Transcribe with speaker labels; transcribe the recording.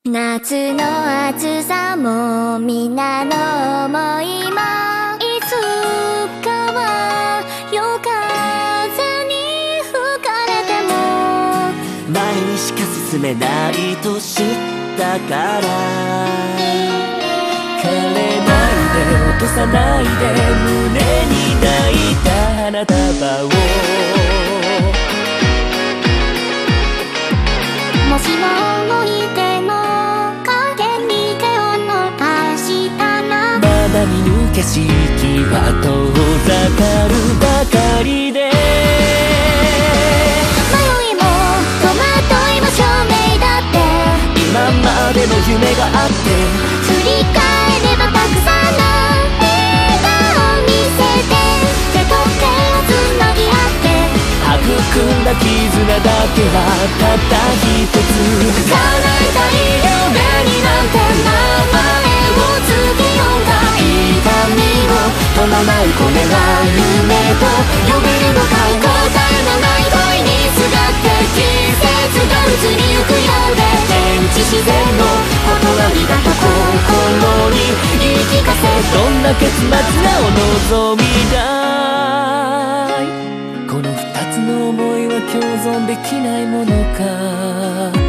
Speaker 1: 夏の暑さも皆の思いもいつかは夜風に吹かれても
Speaker 2: 前にしか進めないと知ったから枯れないで落とさないで胸に抱いた花束を
Speaker 1: もしも動いても影に手を伸ばしたら
Speaker 2: まだ見ぬ景色は遠ざかるばかりで
Speaker 1: 迷いも戸惑いも証明だって
Speaker 2: 今までの夢があって
Speaker 1: 振り返ればたくさんの笑顔を見せて手と手をつなぎ合って
Speaker 2: 育んだ絆だけはたった一つ叶えたい夢になんて名前を付けようか痛みを伴うこれは夢と呼べるのか答えのない問いにすがって季節が移りゆくようで天地自然の断りだと心に言い聞かせどんな結末がお望みだいこの二つの想いは共存できないものか